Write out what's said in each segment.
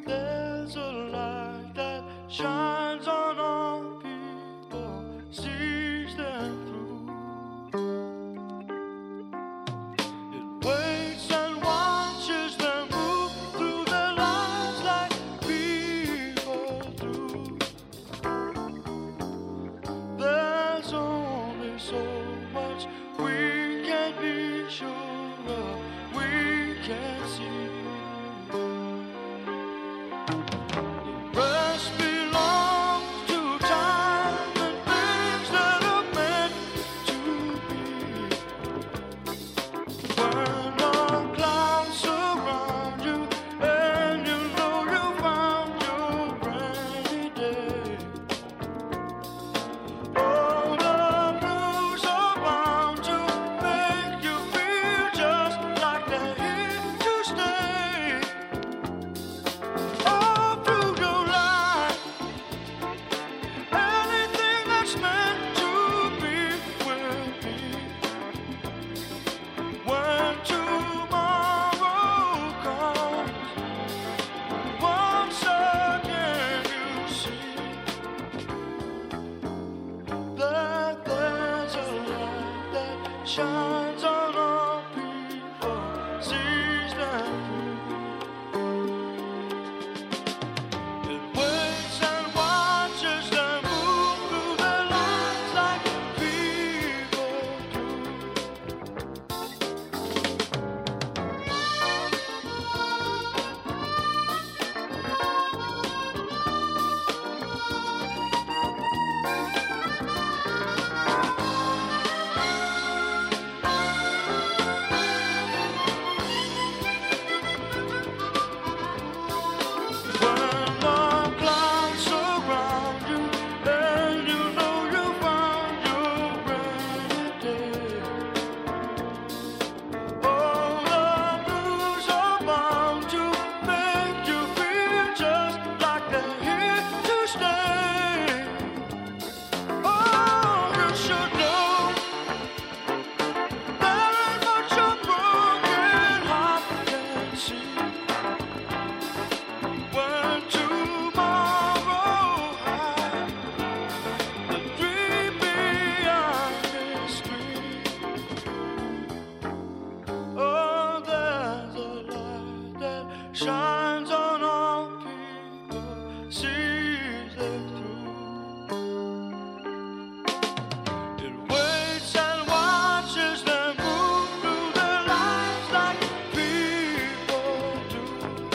There's a light that shines on all people, sees them through. It waits and watches them move through their lives like people do. There's only so much we can be sure of, we can see. The rest belongs to time and things that are meant to be. When the clouds surround you and you know you found your rainy day, all the blues are bound to make you feel just like they're here to stay. All through your life, anything that's meant to be will be. When tomorrow comes, once again you see that there's a light that shines on all people, sees them through. It waits and watches them move through their lives like people do. When the clouds surround you and you know you found your rainy day, all the blues are bound to make you feel just like they're here to stay. Oh, you should know there ain't much a broken heart can see. When tomorrow hides the dream beyond this screen, oh, there's a light that shines on all people, sees them through. It waits and watches them move through their lives like people do.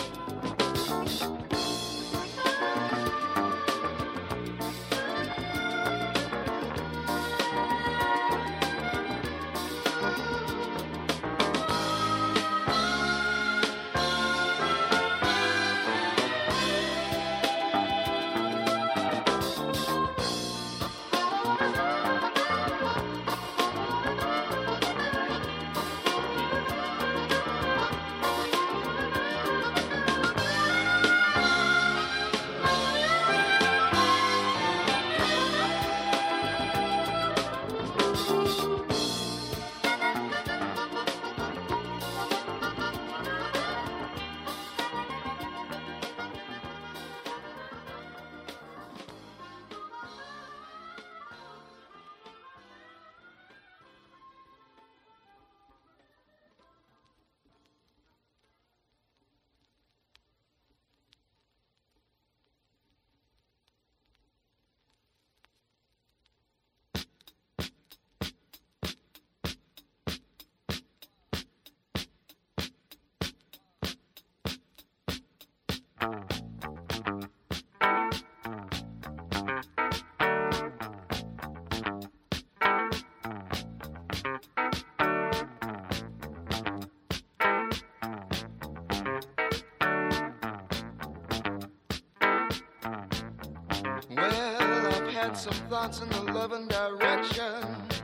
Well, I've had some thoughts in the loving direction.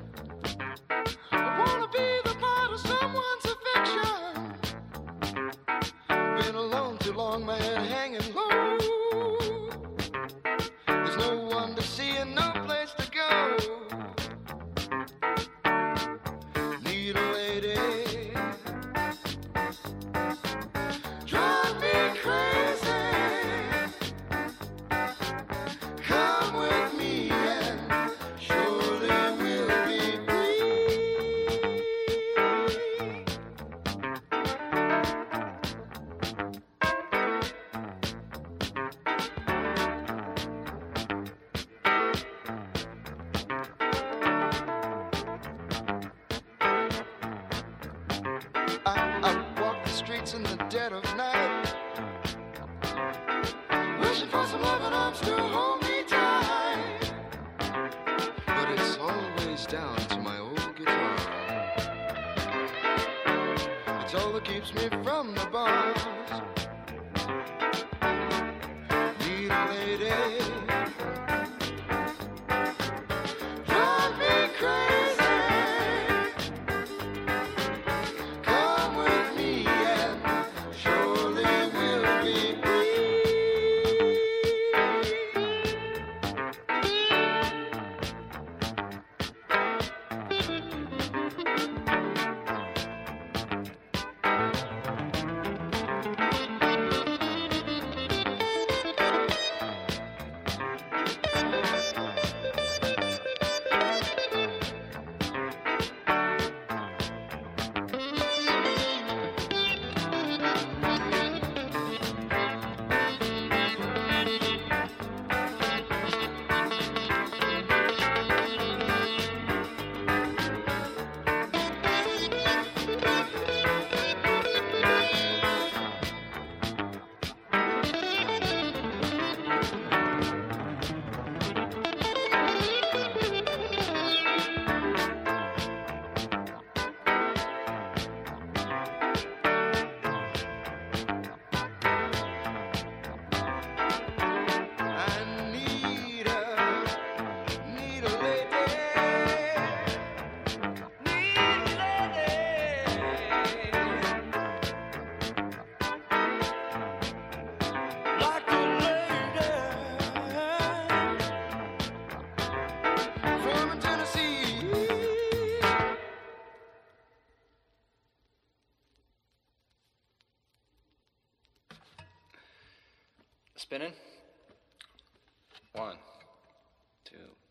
I wanna be the part of someone's affection. Been alone too long, man, hanging low. There's no one to see and no place to go. Need a lady. Drive me crazy. keeps me from the bars. Need a lady, drive me crazy. Come with me and surely we'll be free. Spinning. 1, 2.